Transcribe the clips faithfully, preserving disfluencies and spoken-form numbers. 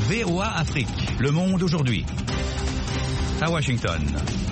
V O A Afrique. Le monde aujourd'hui. À Washington.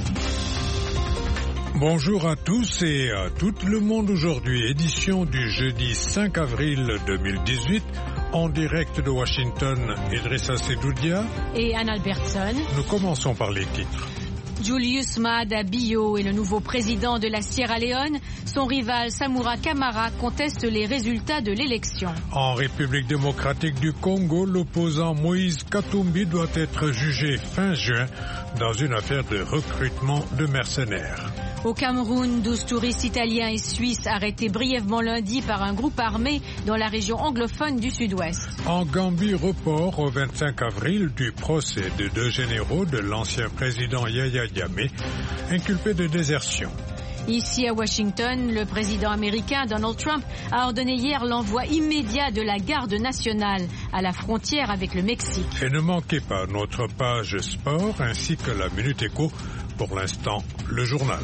Bonjour à tous et à tout le monde aujourd'hui. Édition du jeudi cinq avril deux mille dix-huit. En direct de Washington, Idrissa Sedoudia et Anne Albertson. Nous commençons par les titres. Julius Maada Bio est le nouveau président de la Sierra Leone. Son rival Samura Kamara conteste les résultats de l'élection. En République démocratique du Congo, l'opposant Moïse Katumbi doit être jugé fin juin dans une affaire de recrutement de mercenaires. Au Cameroun, douze touristes italiens et suisses arrêtés brièvement lundi par un groupe armé dans la région anglophone du sud-ouest. En Gambie, report au vingt-cinq avril du procès de deux généraux de l'ancien président Yahya Jammeh, inculpés de désertion. Ici à Washington, le président américain Donald Trump a ordonné hier l'envoi immédiat de la garde nationale à la frontière avec le Mexique. Et ne manquez pas notre page sport ainsi que la Minute Éco. Pour l'instant, le journal.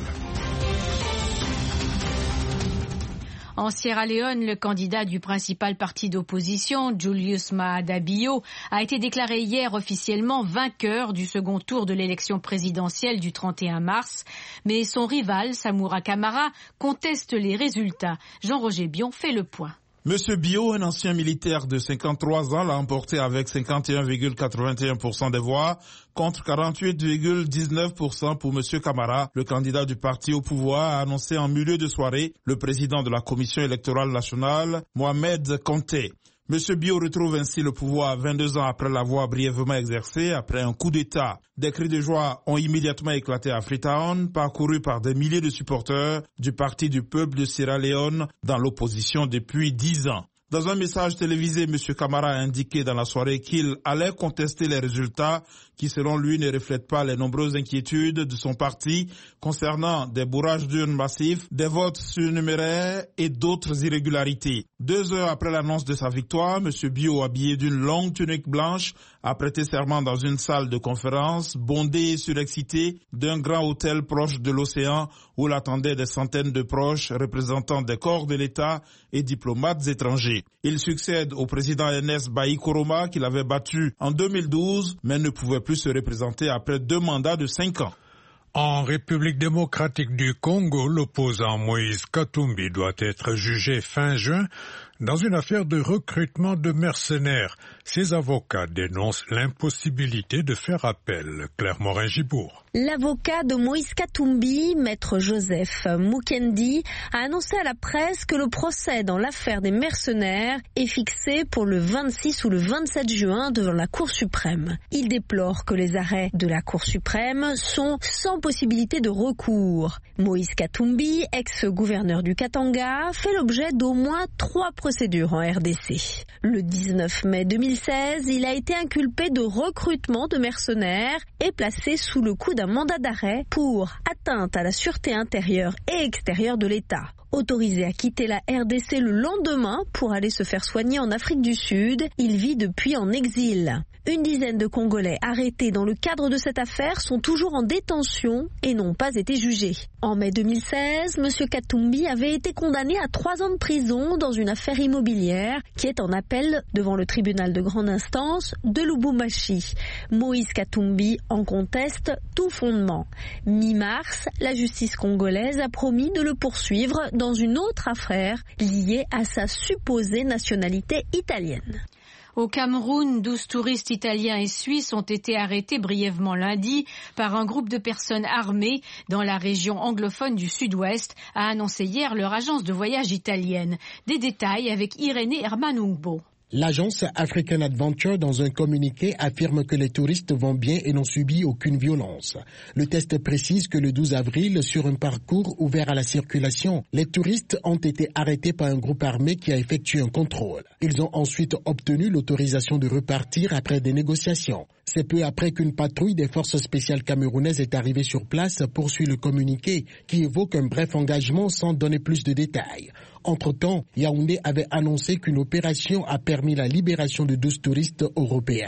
En Sierra Leone, le candidat du principal parti d'opposition, Julius Maada Bio, a été déclaré hier officiellement vainqueur du second tour de l'élection présidentielle du trente et un mars. Mais son rival, Samura Kamara, conteste les résultats. Jean-Roger Bion fait le point. Monsieur Bio, un ancien militaire de cinquante-trois ans, l'a emporté avec cinquante et un virgule quatre-vingt-un pour cent des voix contre quarante-huit virgule dix-neuf pour cent pour Monsieur Kamara. Le candidat du parti au pouvoir a annoncé en milieu de soirée le président de la Commission électorale nationale, Mohamed Conté. Monsieur Bio retrouve ainsi le pouvoir vingt-deux ans après l'avoir brièvement exercé après un coup d'État. Des cris de joie ont immédiatement éclaté à Freetown, parcourus par des milliers de supporters du Parti du peuple de Sierra Leone dans l'opposition depuis dix ans. Dans un message télévisé, M. Kamara a indiqué dans la soirée qu'il allait contester les résultats qui, selon lui, ne reflètent pas les nombreuses inquiétudes de son parti concernant des bourrages d'urnes massifs, des votes surnuméraires et d'autres irrégularités. Deux heures après l'annonce de sa victoire, M. Bio, habillé d'une longue tunique blanche, a prêté serment dans une salle de conférence bondée et surexcitée d'un grand hôtel proche de l'océan où l'attendaient des centaines de proches représentant des corps de l'État et diplomates étrangers. Il succède au président Ernest Bai Koroma qu'il avait battu en deux mille douze, mais ne pouvait plus se représenter après deux mandats de cinq ans. En République démocratique du Congo, l'opposant Moïse Katumbi doit être jugé fin juin dans une affaire de recrutement de mercenaires. Ses avocats dénoncent l'impossibilité de faire appel. Claire Morin-Gibourg. L'avocat de Moïse Katumbi, maître Joseph Mukendi, a annoncé à la presse que le procès dans l'affaire des mercenaires est fixé pour le vingt-six ou le vingt-sept juin devant la Cour suprême. Il déplore que les arrêts de la Cour suprême sont sans possibilité de recours. Moïse Katumbi, ex-gouverneur du Katanga, fait l'objet d'au moins trois procédures en R D C. Le dix-neuf mai deux mille seize, il a été inculpé de recrutement de mercenaires et placé sous le coup d'un mandat d'arrêt pour atteinte à la sûreté intérieure et extérieure de l'État. Autorisé à quitter la R D C le lendemain pour aller se faire soigner en Afrique du Sud, il vit depuis en exil. Une dizaine de Congolais arrêtés dans le cadre de cette affaire sont toujours en détention et n'ont pas été jugés. En mai deux mille seize, M. Katumbi avait été condamné à trois ans de prison dans une affaire immobilière qui est en appel devant le tribunal de grande instance de Lubumbashi. Moïse Katumbi en conteste tout fondement. Mi-mars, la justice congolaise a promis de le poursuivre dans une autre affaire liée à sa supposée nationalité italienne. Au Cameroun, douze touristes italiens et suisses ont été arrêtés brièvement lundi par un groupe de personnes armées dans la région anglophone du sud-ouest, a annoncé hier leur agence de voyage italienne. Des détails avec Irénée Hermanungbo. L'agence African Adventure, dans un communiqué, affirme que les touristes vont bien et n'ont subi aucune violence. Le test précise que le douze avril, sur un parcours ouvert à la circulation, les touristes ont été arrêtés par un groupe armé qui a effectué un contrôle. Ils ont ensuite obtenu l'autorisation de repartir après des négociations. C'est peu après qu'une patrouille des forces spéciales camerounaises est arrivée sur place, poursuit le communiqué, qui évoque un bref engagement sans donner plus de détails. Entre-temps, Yaoundé avait annoncé qu'une opération a permis la libération de douze touristes européens.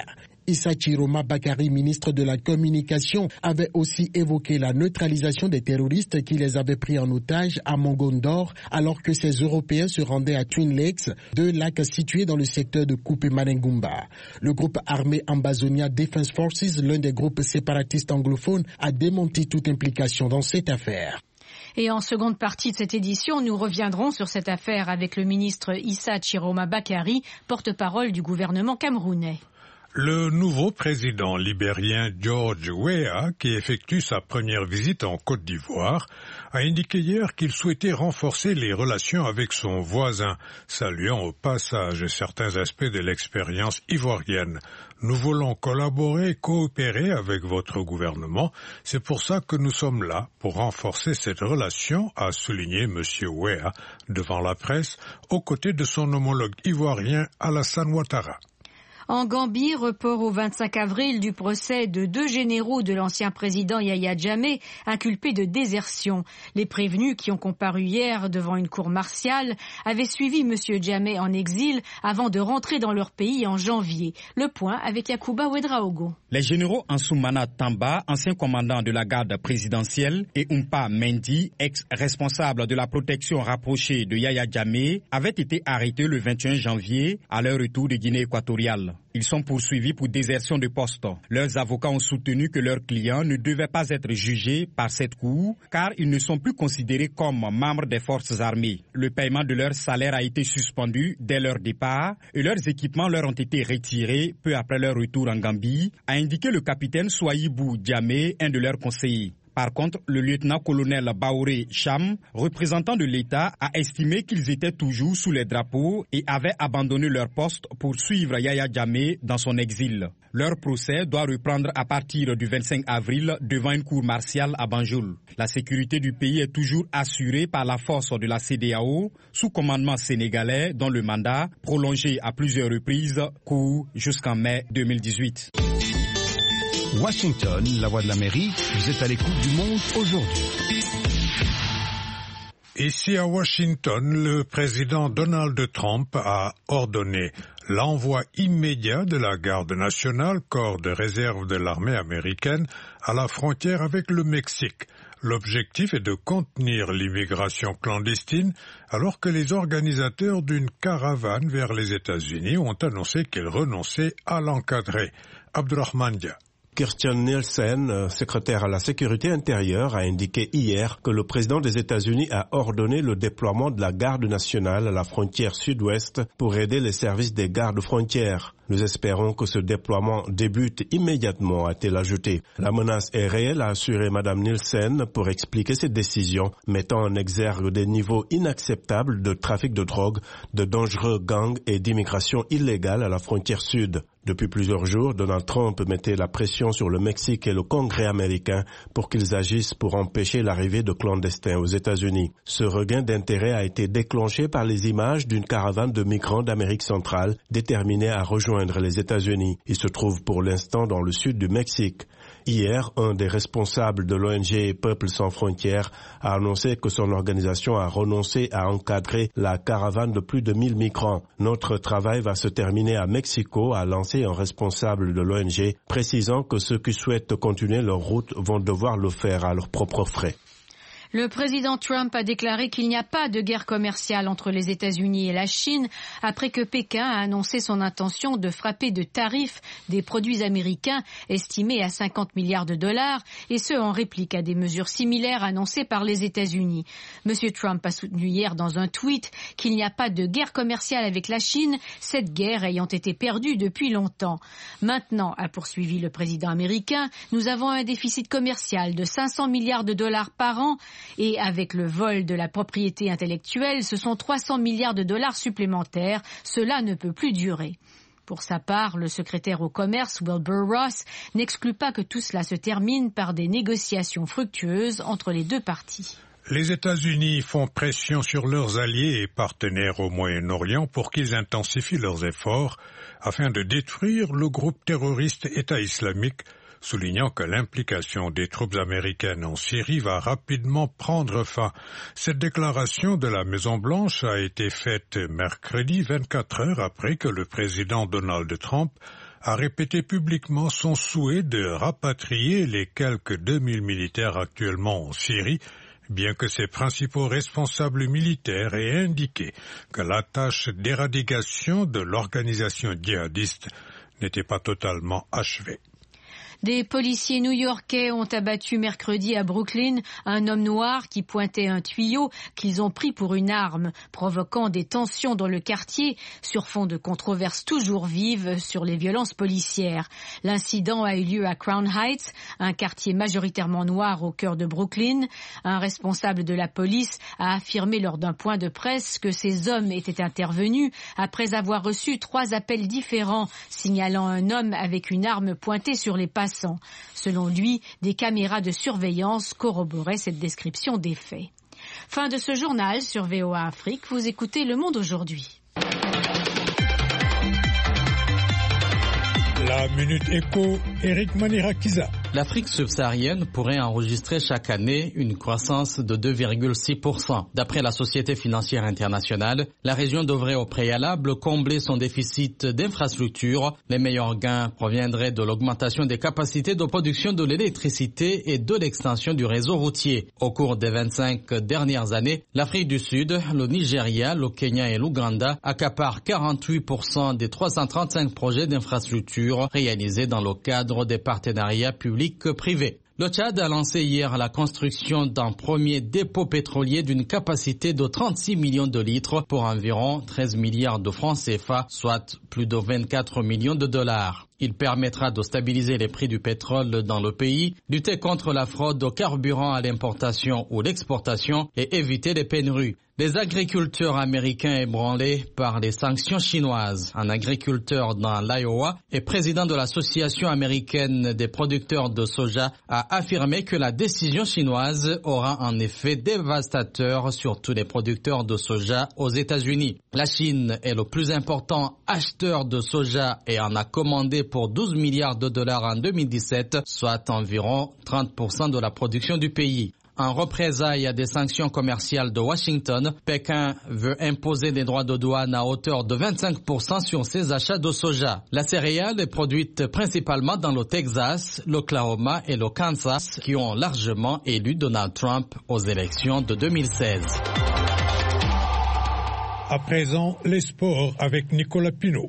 Issa Chiroma Bakari, ministre de la Communication, avait aussi évoqué la neutralisation des terroristes qui les avaient pris en otage à Mongondor alors que ces Européens se rendaient à Twin Lakes, deux lacs situés dans le secteur de Kupe-Manengumba. Le groupe armé Ambazonia Defense Forces, l'un des groupes séparatistes anglophones, a démenti toute implication dans cette affaire. Et en seconde partie de cette édition, nous reviendrons sur cette affaire avec le ministre Issa Chiroma Bakari, porte-parole du gouvernement camerounais. Le nouveau président libérien George Weah, qui effectue sa première visite en Côte d'Ivoire, a indiqué hier qu'il souhaitait renforcer les relations avec son voisin, saluant au passage certains aspects de l'expérience ivoirienne. Nous voulons collaborer et coopérer avec votre gouvernement. C'est pour ça que nous sommes là, pour renforcer cette relation, a souligné M. Weah devant la presse, aux côtés de son homologue ivoirien Alassane Ouattara. En Gambie, report au vingt-cinq avril du procès de deux généraux de l'ancien président Yahya Jammeh, inculpés de désertion. Les prévenus qui ont comparu hier devant une cour martiale avaient suivi M. Jammeh en exil avant de rentrer dans leur pays en janvier. Le point avec Yacouba Ouedraogo. Les généraux Ansoumana Tamba, ancien commandant de la garde présidentielle, et Oumpa Mendy, ex-responsable de la protection rapprochée de Yahya Jammeh, avaient été arrêtés le vingt et un janvier à leur retour de Guinée équatoriale. Ils sont poursuivis pour désertion de poste. Leurs avocats ont soutenu que leurs clients ne devaient pas être jugés par cette cour car ils ne sont plus considérés comme membres des forces armées. Le paiement de leur salaire a été suspendu dès leur départ et leurs équipements leur ont été retirés peu après leur retour en Gambie, a indiqué le capitaine Souaïbou Diamé, un de leurs conseillers. Par contre, le lieutenant-colonel Baoré Cham, représentant de l'État, a estimé qu'ils étaient toujours sous les drapeaux et avaient abandonné leur poste pour suivre Yahya Jammeh dans son exil. Leur procès doit reprendre à partir du vingt-cinq avril devant une cour martiale à Banjul. La sécurité du pays est toujours assurée par la force de la C D A O sous commandement sénégalais dont le mandat, prolongé à plusieurs reprises, court jusqu'en mai deux mille dix-huit. Washington, la voix de l'Amérique, vous êtes à l'écoute du monde aujourd'hui. Ici à Washington, le président Donald Trump a ordonné l'envoi immédiat de la Garde nationale, corps de réserve de l'armée américaine, à la frontière avec le Mexique. L'objectif est de contenir l'immigration clandestine alors que les organisateurs d'une caravane vers les États-Unis ont annoncé qu'ils renonçaient à l'encadrer. Abdurrahman Dia. Kirstjen Nielsen, secrétaire à la sécurité intérieure, a indiqué hier que le président des États-Unis a ordonné le déploiement de la garde nationale à la frontière sud-ouest pour aider les services des gardes frontières. Nous espérons que ce déploiement débute immédiatement, a-t-elle ajouté. La menace est réelle, a assuré Mme Nielsen pour expliquer cette décision, mettant en exergue des niveaux inacceptables de trafic de drogue, de dangereux gangs et d'immigration illégale à la frontière sud. Depuis plusieurs jours, Donald Trump mettait la pression sur le Mexique et le Congrès américain pour qu'ils agissent pour empêcher l'arrivée de clandestins aux États-Unis. Ce regain d'intérêt a été déclenché par les images d'une caravane de migrants d'Amérique centrale déterminés à rejoindre les États-Unis. Ils se trouvent pour l'instant dans le sud du Mexique. Hier, un des responsables de l'O N G Peuple sans frontières a annoncé que son organisation a renoncé à encadrer la caravane de plus de mille migrants. Notre travail va se terminer à Mexico, a lancé un responsable de l'O N G, précisant que ceux qui souhaitent continuer leur route vont devoir le faire à leurs propres frais. Le président Trump a déclaré qu'il n'y a pas de guerre commerciale entre les États-Unis et la Chine après que Pékin a annoncé son intention de frapper de tarifs des produits américains estimés à cinquante milliards de dollars, et ce en réplique à des mesures similaires annoncées par les États-Unis. Monsieur Trump a soutenu hier dans un tweet qu'il n'y a pas de guerre commerciale avec la Chine, cette guerre ayant été perdue depuis longtemps. Maintenant, a poursuivi le président américain, nous avons un déficit commercial de cinq cents milliards de dollars par an, et avec le vol de la propriété intellectuelle, ce sont trois cents milliards de dollars supplémentaires. Cela ne peut plus durer. Pour sa part, le secrétaire au commerce, Wilbur Ross, n'exclut pas que tout cela se termine par des négociations fructueuses entre les deux parties. Les États-Unis font pression sur leurs alliés et partenaires au Moyen-Orient pour qu'ils intensifient leurs efforts afin de détruire le groupe terroriste État islamique, soulignant que l'implication des troupes américaines en Syrie va rapidement prendre fin. Cette déclaration de la Maison-Blanche a été faite mercredi, vingt-quatre heures après que le président Donald Trump a répété publiquement son souhait de rapatrier les quelques deux mille militaires actuellement en Syrie, bien que ses principaux responsables militaires aient indiqué que la tâche d'éradication de l'organisation djihadiste n'était pas totalement achevée. Des policiers new-yorkais ont abattu mercredi à Brooklyn un homme noir qui pointait un tuyau qu'ils ont pris pour une arme, provoquant des tensions dans le quartier sur fond de controverses toujours vives sur les violences policières. L'incident a eu lieu à Crown Heights, un quartier majoritairement noir au cœur de Brooklyn. Un responsable de la police a affirmé lors d'un point de presse que ces hommes étaient intervenus après avoir reçu trois appels différents signalant un homme avec une arme pointée sur les passants. Selon lui, des caméras de surveillance corroboraient cette description des faits. Fin de ce journal sur V O A Afrique. Vous écoutez Le Monde aujourd'hui. La Minute Éco, Eric Manirakiza. L'Afrique subsaharienne pourrait enregistrer chaque année une croissance de deux virgule six pour cent. D'après la Société financière internationale, la région devrait au préalable combler son déficit d'infrastructures. Les meilleurs gains proviendraient de l'augmentation des capacités de production de l'électricité et de l'extension du réseau routier. Au cours des vingt-cinq dernières années, l'Afrique du Sud, le Nigeria, le Kenya et l'Ouganda accaparent quarante-huit pour cent des trois cent trente-cinq projets d'infrastructures réalisés dans le cadre des partenariats publics-privés. Le Tchad a lancé hier la construction d'un premier dépôt pétrolier d'une capacité de trente-six millions de litres pour environ treize milliards de francs C F A, soit plus de vingt-quatre millions de dollars. Il permettra de stabiliser les prix du pétrole dans le pays, lutter contre la fraude au carburant à l'importation ou l'exportation et éviter les pénuries. Les agriculteurs américains ébranlés par les sanctions chinoises. Un agriculteur dans l'Iowa et président de l'Association américaine des producteurs de soja a affirmé que la décision chinoise aura un effet dévastateur sur tous les producteurs de soja aux États-Unis. La Chine est le plus important acheteur de soja et en a commandé pour douze milliards de dollars en deux mille dix-sept, soit environ trente pour cent de la production du pays. En représailles à des sanctions commerciales de Washington, Pékin veut imposer des droits de douane à hauteur de vingt-cinq pour cent sur ses achats de soja. La céréale est produite principalement dans le Texas, l'Oklahoma et le Kansas, qui ont largement élu Donald Trump aux élections de deux mille seize. À présent, les sports avec Nicolas Pinault.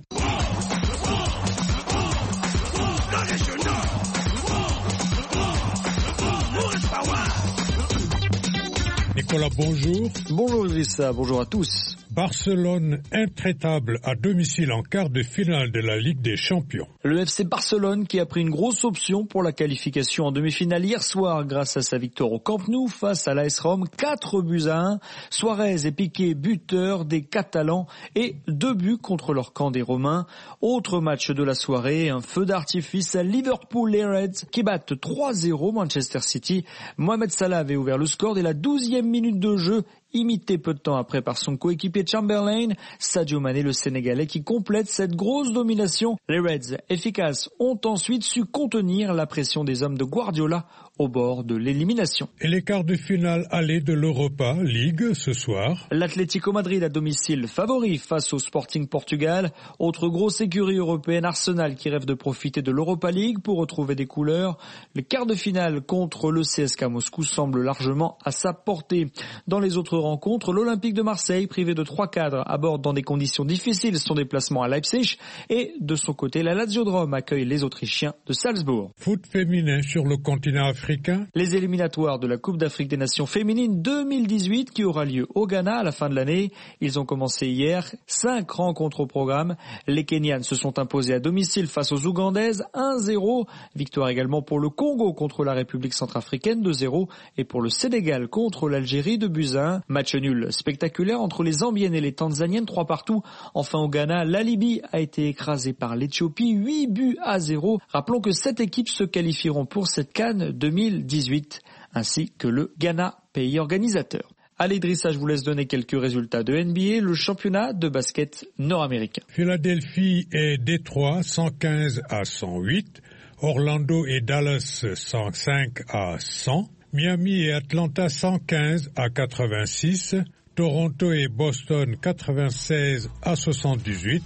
Nicolas, bonjour. Bonjour Idrissa, bonjour à tous. Barcelone intraitable à domicile en quart de finale de la Ligue des Champions. Le F C Barcelone qui a pris une grosse option pour la qualification en demi-finale hier soir grâce à sa victoire au Camp Nou face à l'A S Rome, quatre buts à un. Suarez et Piqué buteurs des Catalans et deux buts contre leur camp des Romains. Autre match de la soirée, un feu d'artifice à Liverpool, les Reds qui battent trois zéro Manchester City. Mohamed Salah avait ouvert le score dès la douzième minute de jeu, imité peu de temps après par son coéquipier Chamberlain. Sadio Mané, le Sénégalais, qui complète cette grosse domination. Les Reds, efficaces, ont ensuite su contenir la pression des hommes de Guardiola au bord de l'élimination. Et les quarts de finale aller de l'Europa League ce soir. L'Atlético Madrid à domicile favori face au Sporting Portugal. Autre grosse écurie européenne, Arsenal qui rêve de profiter de l'Europa League pour retrouver des couleurs. Le quart de finale contre le C S K A Moscou semble largement à sa portée. Dans les autres rencontres, l'Olympique de Marseille, privé de trois cadres, aborde dans des conditions difficiles son déplacement à Leipzig. Et de son côté, la Lazio de Rome accueille les Autrichiens de Salzbourg. Foot féminin sur le continent africain. Les éliminatoires de la Coupe d'Afrique des Nations féminines deux mille dix-huit qui aura lieu au Ghana à la fin de l'année. Ils ont commencé hier, cinq rencontres au programme. Les Kenyanes se sont imposées à domicile face aux Ougandaises un zéro. Victoire également pour le Congo contre la République centrafricaine deux zéro et pour le Sénégal contre l'Algérie deux buts à un. Match nul spectaculaire entre les Zambiennes et les Tanzaniennes, trois partout. Enfin au Ghana, la Libye a été écrasée par l'Éthiopie, huit buts à zéro. Rappelons que sept équipes se qualifieront pour cette CAN deux mille dix-huit, ainsi que le Ghana, pays organisateur. Allez Idrissa, je vous laisse donner quelques résultats de N B A, le championnat de basket nord-américain. Philadelphie et Détroit cent quinze à cent huit, Orlando et Dallas cent cinq à cent, Miami et Atlanta cent quinze à quatre-vingt-six, Toronto et Boston quatre-vingt-seize à soixante-dix-huit,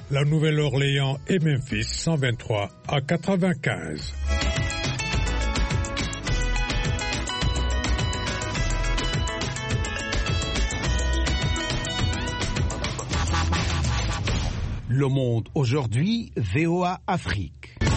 La Nouvelle-Orléans et Memphis cent vingt-trois à quatre-vingt-quinze. Le Monde aujourd'hui, V O A Afrique.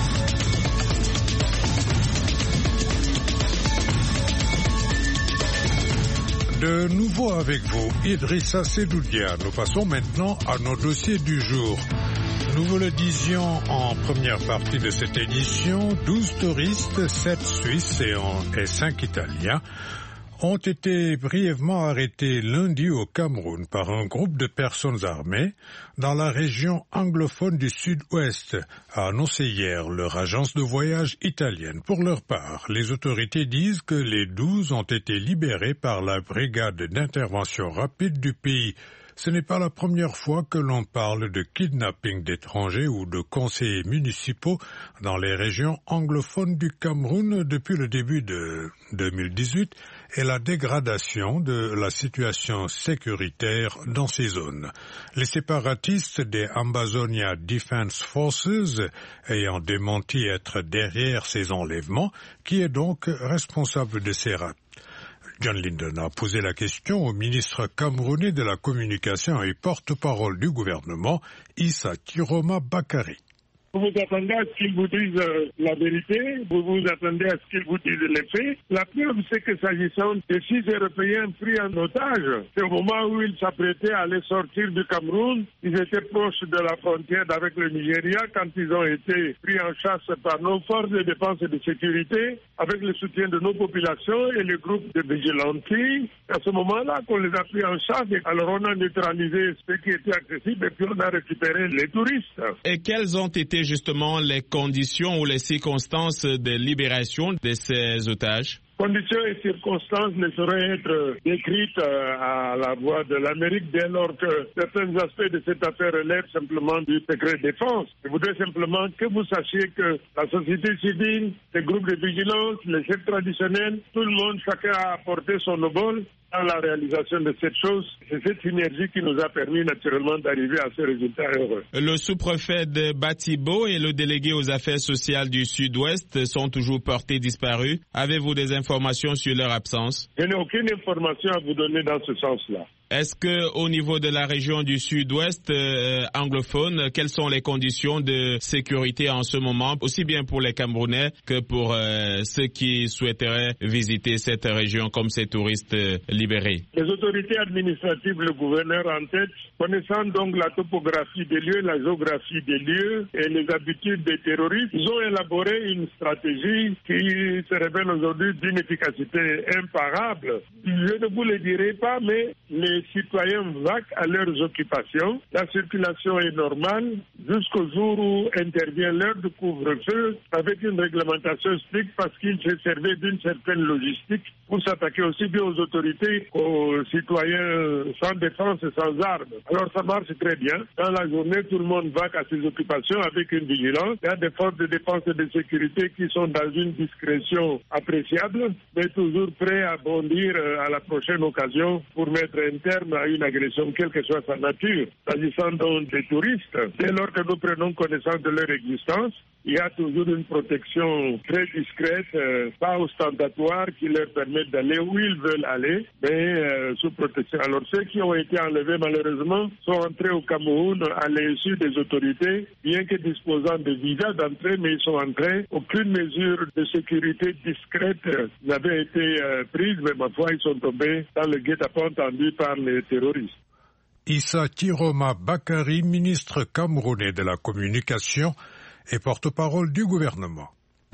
De nouveau avec vous, Idrissa Sedoudia. Nous passons maintenant à nos dossiers du jour. Nous vous le disions en première partie de cette édition, douze touristes, sept Suisses et, en, et cinq Italiens ont été brièvement arrêtés lundi au Cameroun par un groupe de personnes armées dans la région anglophone du sud-ouest, a annoncé hier leur agence de voyage italienne. Pour leur part, les autorités disent que les douze ont été libérés par la brigade d'intervention rapide du pays. Ce n'est pas la première fois que l'on parle de kidnapping d'étrangers ou de conseillers municipaux dans les régions anglophones du Cameroun depuis le début de deux mille dix-huit et la dégradation de la situation sécuritaire dans ces zones. Les séparatistes des Ambazonia Defense Forces ayant démenti être derrière ces enlèvements, qui est donc responsable de ces rapts. John Linden a posé la question au ministre camerounais de la communication et porte-parole du gouvernement, Issa Tiroma Bakari. Vous vous attendez à ce qu'ils vous disent euh, la vérité, vous vous attendez à ce qu'ils vous disent les faits. La preuve, c'est que s'agissant de six Européens pris en otage, c'est au moment où ils s'apprêtaient à aller sortir du Cameroun, ils étaient proches de la frontière avec le Nigeria quand ils ont été pris en chasse par nos forces de défense et de sécurité, avec le soutien de nos populations et le groupe de vigilantes. À ce moment-là qu'on les a pris en chasse, alors on a neutralisé ce qui était accessible et puis on a récupéré les touristes. Et quelles ont été justement les conditions ou les circonstances de libération de ces otages? Conditions et circonstances ne sauraient être décrites à la voix de l'Amérique dès lors que certains aspects de cette affaire relèvent simplement du secret défense. Je voudrais simplement que vous sachiez que la société civile, les groupes de vigilance, les chefs traditionnels, tout le monde, chacun a apporté son obol dans la réalisation de cette chose. C'est cette synergie qui nous a permis naturellement d'arriver à ce résultat heureux. Le sous-préfet de Batibo et le délégué aux affaires sociales du Sud-Ouest sont toujours portés disparus. Avez-vous des informations sur leur absence? Je n'ai aucune information à vous donner dans ce sens-là. Est-ce que au niveau de la région du Sud-Ouest euh, anglophone, quelles sont les conditions de sécurité en ce moment, aussi bien pour les Camerounais que pour euh, ceux qui souhaiteraient visiter cette région comme ces touristes euh, libérés? Les autorités administratives, le gouverneur en tête, connaissant donc la topographie des lieux, la géographie des lieux et les habitudes des terroristes, ils ont élaboré une stratégie qui se révèle aujourd'hui d'une efficacité imparable. Je ne vous le dirai pas, mais les citoyens vaquent à leurs occupations. La circulation est normale jusqu'au jour où intervient l'heure de couvre-feu avec une réglementation stricte parce qu'ils se servaient d'une certaine logistique pour s'attaquer aussi bien aux autorités qu'aux citoyens sans défense et sans armes. Alors ça marche très bien. Dans la journée, tout le monde vaque à ses occupations avec une vigilance. Il y a des forces de défense et de sécurité qui sont dans une discrétion appréciable, mais toujours prêts à bondir à la prochaine occasion pour mettre un terme à une agression, quelle que soit sa nature. S'agissant donc des touristes, dès lors que nous prenons connaissance de leur existence, il y a toujours une protection très discrète, euh, pas ostentatoire, qui leur permet d'aller où ils veulent aller, mais euh, sous protection. Alors ceux qui ont été enlevés, malheureusement, sont entrés au Cameroun à l'insu des autorités, bien que disposant de visas d'entrée, mais ils sont entrés. Aucune mesure de sécurité discrète n'avait été euh, prise, mais ma foi, ils sont tombés dans le guet-apens tendu par les terroristes. Issa Tiroma Bakari, ministre camerounais de la communication et porte-parole du gouvernement.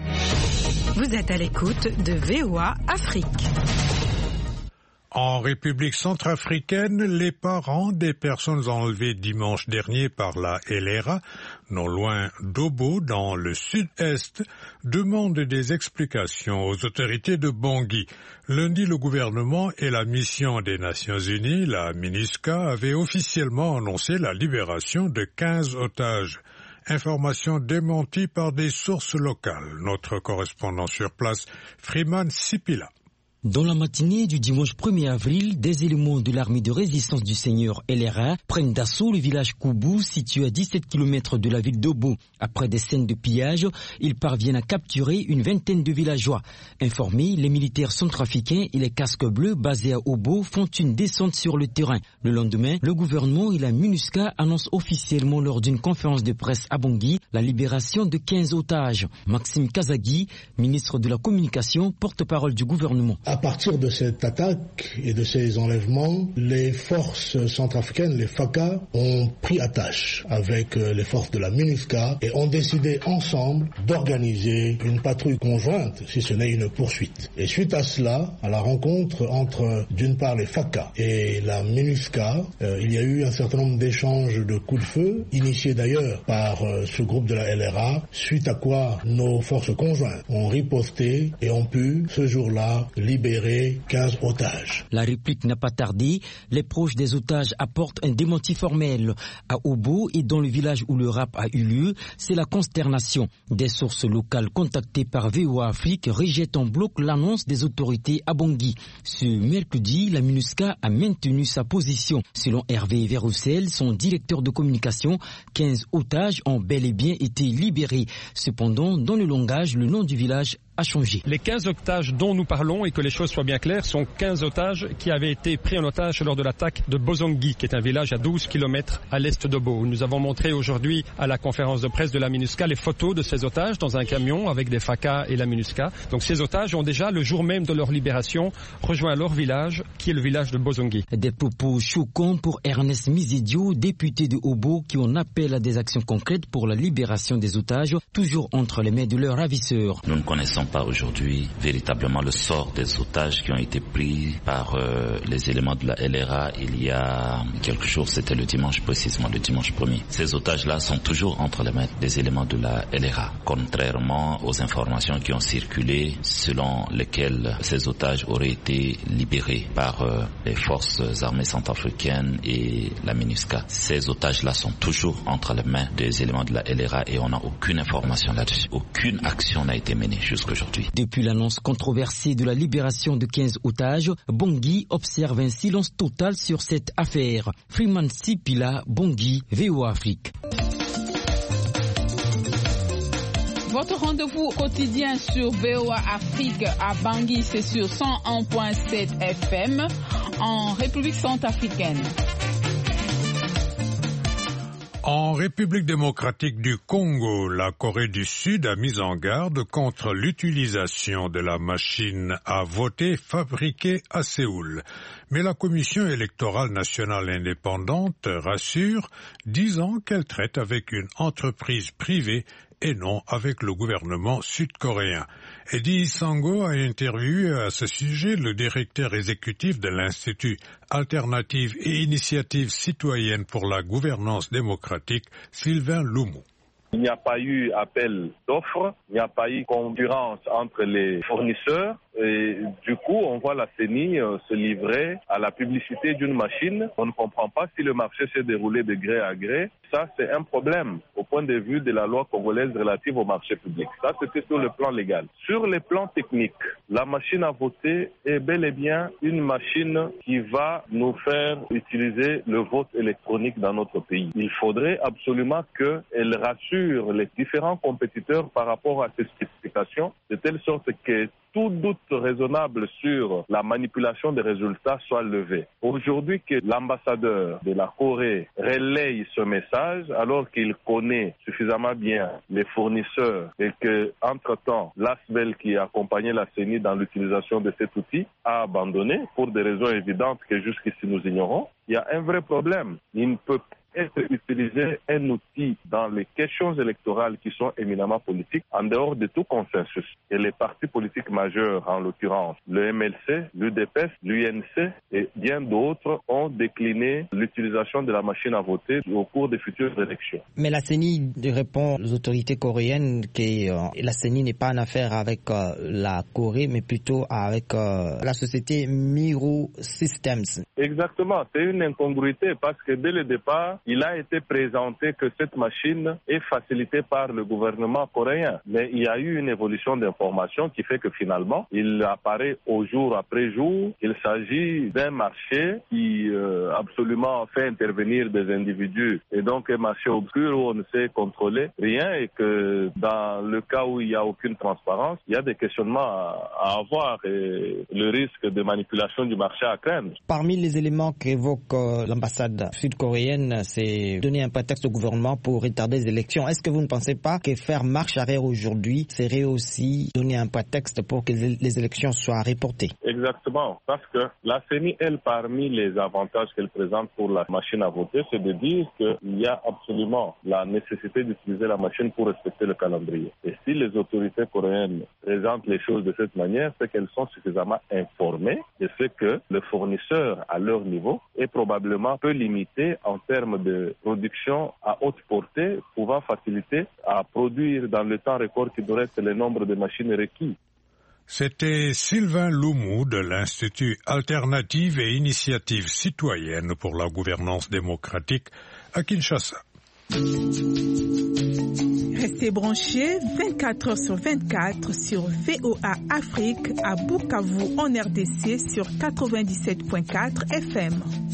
Vous êtes à l'écoute de V O A Afrique. En République centrafricaine, les parents des personnes enlevées dimanche dernier par la L R A, non loin d'Obo, dans le sud-est, demandent des explications aux autorités de Bangui. Lundi, le gouvernement et la mission des Nations Unies, la MINUSCA, avaient officiellement annoncé la libération de quinze otages. Information démentie par des sources locales. Notre correspondant sur place, Freeman Sipila. Dans la matinée du dimanche premier avril, des éléments de l'armée de résistance du Seigneur L R A prennent d'assaut le village Koubou, situé à dix-sept kilomètres de la ville d'Obo. Après des scènes de pillage, ils parviennent à capturer une vingtaine de villageois. Informés, les militaires centrafricains et les casques bleus basés à Obo font une descente sur le terrain. Le lendemain, le gouvernement et la MINUSCA annoncent officiellement lors d'une conférence de presse à Bangui la libération de quinze otages. Maxime Kazagui, ministre de la Communication, porte-parole du gouvernement. À partir de cette attaque et de ces enlèvements, les forces centrafricaines, les F A C A, ont pris attache avec les forces de la MINUSCA et ont décidé ensemble d'organiser une patrouille conjointe, si ce n'est une poursuite. Et suite à cela, à la rencontre entre d'une part les F A C A et la MINUSCA, euh, il y a eu un certain nombre d'échanges de coups de feu, initiés d'ailleurs par euh, ce groupe de la L R A, suite à quoi nos forces conjointes ont riposté et ont pu, ce jour-là, libérer quinze otages. La réplique n'a pas tardé. Les proches des otages apportent un démenti formel. À Obo et dans le village où le rap a eu lieu, c'est la consternation. Des sources locales contactées par V O A Afrique rejettent en bloc l'annonce des autorités à Bangui. Ce mercredi, la MINUSCA a maintenu sa position. Selon Hervé Verroussel, son directeur de communication, quinze otages ont bel et bien été libérés. Cependant, dans le langage, le nom du village a changé. Les quinze otages dont nous parlons, et que les choses soient bien claires, sont quinze otages qui avaient été pris en otage lors de l'attaque de Bozongi, qui est un village à douze kilomètres à l'est d'Obo. Nous avons montré aujourd'hui à la conférence de presse de la MINUSCA les photos de ces otages dans un camion avec des F A C A et la MINUSCA. Donc ces otages ont déjà, le jour même de leur libération, rejoint leur village, qui est le village de Bozongi. Des propos choquants pour Ernest Mizidio, député de Obo, qui en appelle à des actions concrètes pour la libération des otages, toujours entre les mains de leurs ravisseurs. Nous ne connaissons pas aujourd'hui véritablement le sort des otages qui ont été pris par euh, les éléments de la L R A il y a quelques jours, c'était le dimanche précisément, le dimanche premier. Ces otages-là sont toujours entre les mains des éléments de la L R A, contrairement aux informations qui ont circulé selon lesquelles ces otages auraient été libérés par euh, les forces armées centrafricaines et la MINUSCA. Ces otages-là sont toujours entre les mains des éléments de la L R A et on n'a aucune information là-dessus. Aucune action n'a été menée jusqu'aujourd'hui. Depuis l'annonce controversée de la libération de quinze otages, Bangui observe un silence total sur cette affaire. Freeman Sipila, Bangui, V O A Afrique. Votre rendez-vous quotidien sur V O A Afrique à Bangui, c'est sur cent un virgule sept F M en République centrafricaine. En République démocratique du Congo, la Corée du Sud a mis en garde contre l'utilisation de la machine à voter fabriquée à Séoul. Mais la Commission électorale nationale indépendante rassure, disant qu'elle traite avec une entreprise privée et non avec le gouvernement sud-coréen. Eddie Sango a interviewé à ce sujet le directeur exécutif de l'Institut Alternative et Initiative citoyenne pour la gouvernance démocratique, Sylvain Loumou. Il n'y a pas eu appel d'offres, il n'y a pas eu concurrence entre les fournisseurs. Et du coup, on voit la C E N I euh, se livrer à la publicité d'une machine. On ne comprend pas si le marché s'est déroulé de gré à gré. Ça, c'est un problème au point de vue de la loi congolaise relative au marché public. Ça, c'était sur le plan légal. Sur le plan technique, la machine à voter est bel et bien une machine qui va nous faire utiliser le vote électronique dans notre pays. Il faudrait absolument qu'elle rassure les différents compétiteurs par rapport à ces spécifications, de telle sorte que tout doute raisonnable sur la manipulation des résultats soit levé. Aujourd'hui, que l'ambassadeur de la Corée relaye ce message alors qu'il connaît suffisamment bien les fournisseurs et que, entre-temps, l'A S B E L qui accompagnait la C E N I dans l'utilisation de cet outil a abandonné pour des raisons évidentes que jusqu'ici nous ignorons, il y a un vrai problème. Il ne peut être utilisé un outil dans les questions électorales qui sont éminemment politiques en dehors de tout consensus. Et les partis politiques majeurs, en l'occurrence le M L C, l'U D P S, l'U N C et bien d'autres, ont décliné l'utilisation de la machine à voter au cours des futures élections. Mais la C E N I répond aux autorités coréennes que euh, la C E N I n'est pas en affaire avec euh, la Corée, mais plutôt avec euh, la société Miro Systems. Exactement, c'est une incongruité parce que dès le départ, il a été présenté que cette machine est facilitée par le gouvernement coréen. Mais il y a eu une évolution d'information qui fait que finalement, il apparaît au jour après jour. Il s'agit d'un marché qui euh, absolument fait intervenir des individus et donc un marché obscur où on ne sait contrôler rien et que dans le cas où il n'y a aucune transparence, il y a des questionnements à, à avoir et le risque de manipulation du marché à craindre. Parmi les éléments qu'évoque euh, l'ambassade sud-coréenne, c'est donner un prétexte au gouvernement pour retarder les élections. Est-ce que vous ne pensez pas que faire marche arrière aujourd'hui serait aussi donner un prétexte pour que les élections soient reportées? Exactement, parce que la C E N I, elle, parmi les avantages qu'elle présente pour la machine à voter, c'est de dire qu'il y a absolument la nécessité d'utiliser la machine pour respecter le calendrier. Et si les autorités coréennes présentent les choses de cette manière, c'est qu'elles sont suffisamment informées de ce que le fournisseur à leur niveau est probablement peu limité en termes de production à haute portée, pouvant faciliter à produire dans le temps record qui devrait être le nombre de machines requis. C'était Sylvain Loumou de l'Institut Alternative et Initiative Citoyenne pour la gouvernance démocratique à Kinshasa. Restez branchés vingt-quatre heures sur vingt-quatre sur V O A Afrique à Bukavu en R D C sur quatre-vingt-dix-sept virgule quatre F M.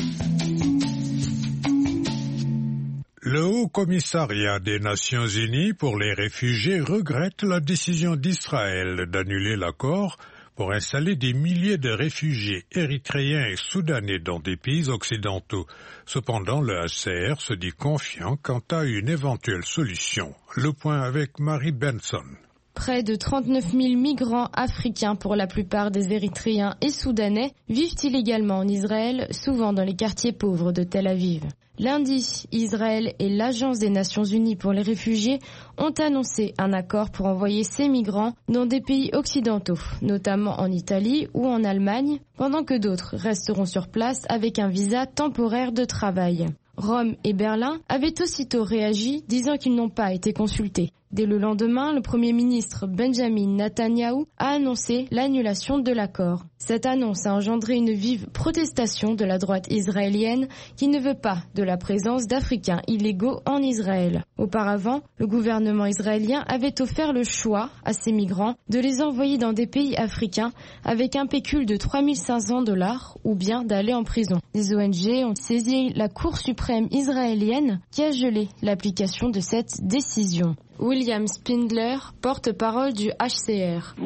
Le Haut Commissariat des Nations Unies pour les réfugiés regrette la décision d'Israël d'annuler l'accord pour installer des milliers de réfugiés érythréens et soudanais dans des pays occidentaux. Cependant, le H C R se dit confiant quant à une éventuelle solution. Le point avec Marie Benson. Près de trente-neuf mille migrants africains, pour la plupart des Érythréens et Soudanais, vivent illégalement en Israël, souvent dans les quartiers pauvres de Tel Aviv. Lundi, Israël et l'Agence des Nations Unies pour les réfugiés ont annoncé un accord pour envoyer ces migrants dans des pays occidentaux, notamment en Italie ou en Allemagne, pendant que d'autres resteront sur place avec un visa temporaire de travail. Rome et Berlin avaient aussitôt réagi, disant qu'ils n'ont pas été consultés. Dès le lendemain, le Premier ministre Benjamin Netanyahou a annoncé l'annulation de l'accord. Cette annonce a engendré une vive protestation de la droite israélienne qui ne veut pas de la présence d'Africains illégaux en Israël. Auparavant, le gouvernement israélien avait offert le choix à ces migrants de les envoyer dans des pays africains avec un pécule de trois mille cinq cents dollars ou bien d'aller en prison. Les O N G ont saisi la Cour suprême israélienne qui a gelé l'application de cette décision. William Spindler, porte-parole du H C R.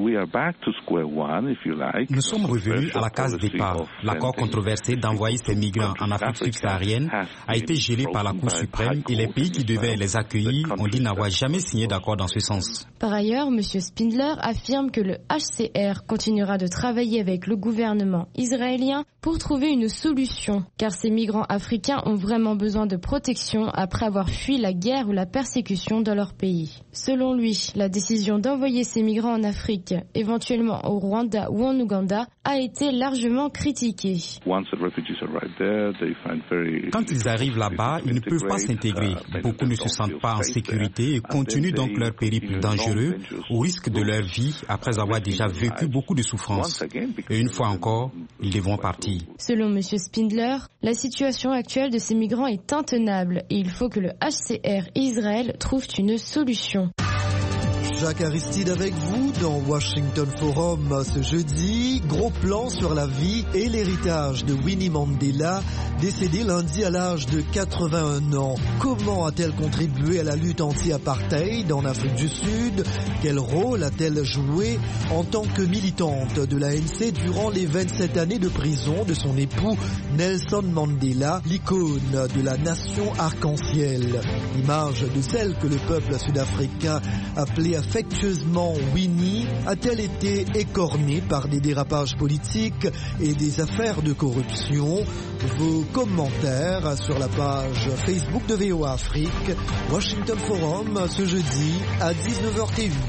Nous sommes revenus à la case départ. L'accord controversé d'envoyer ces migrants en Afrique subsaharienne a été gelé par la Cour suprême et les pays qui devaient les accueillir ont dit n'avoir jamais signé d'accord dans ce sens. Par ailleurs, M. Spindler affirme que le H C R continuera de travailler avec le gouvernement israélien pour trouver une solution, car ces migrants africains ont vraiment besoin de protection après avoir fui la guerre ou la persécution dans leur pays. Selon lui, la décision d'envoyer ces migrants en Afrique, éventuellement au Rwanda ou en Ouganda, a été largement critiquée. Quand ils arrivent là-bas, ils ne peuvent pas s'intégrer. Beaucoup ne se sentent pas en sécurité et continuent donc leur périple dangereux au risque de leur vie après avoir déjà vécu beaucoup de souffrances. Et une fois encore, ils devront partir. Selon M. Spindler, la situation actuelle de ces migrants est intenable et il faut que le H C R et Israël trouvent une solution. Jacques Aristide avec vous dans Washington Forum ce jeudi. Gros plan sur la vie et l'héritage de Winnie Mandela, décédée lundi à l'âge de quatre-vingt-un ans. Comment a-t-elle contribué à la lutte anti-apartheid en Afrique du Sud? Quel rôle a-t-elle joué en tant que militante de l'A N C durant les vingt-sept années de prison de son époux Nelson Mandela, l'icône de la nation arc-en-ciel? L'image de celle que le peuple sud-africain appelait affectueusement Winnie a-t-elle été écornée par des dérapages politiques et des affaires de corruption? Vos commentaires sur la page Facebook de V O A Afrique, Washington Forum, ce jeudi à dix-neuf heures T U.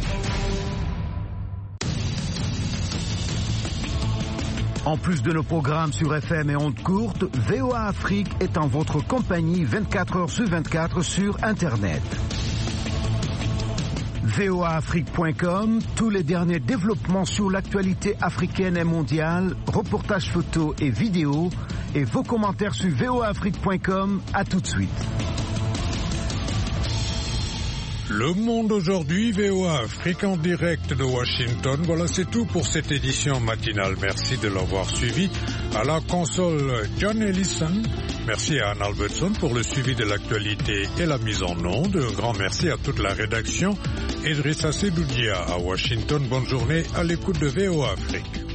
En plus de nos programmes sur F M et ondes courtes, V O A Afrique est en votre compagnie vingt-quatre heures sur vingt-quatre sur Internet. V O A Afrique point com, tous les derniers développements sur l'actualité africaine et mondiale, reportages photos et vidéos, et vos commentaires sur V O A Afrique point com. À tout de suite. Le Monde aujourd'hui, V O A Afrique en direct de Washington. Voilà, c'est tout pour cette édition matinale. Merci de l'avoir suivi. À la console, John Ellison. Merci à Anne Albertson pour le suivi de l'actualité et la mise en onde. Un grand merci à toute la rédaction. Idrissa Sedoudia à Washington. Bonne journée à l'écoute de V O A Afrique.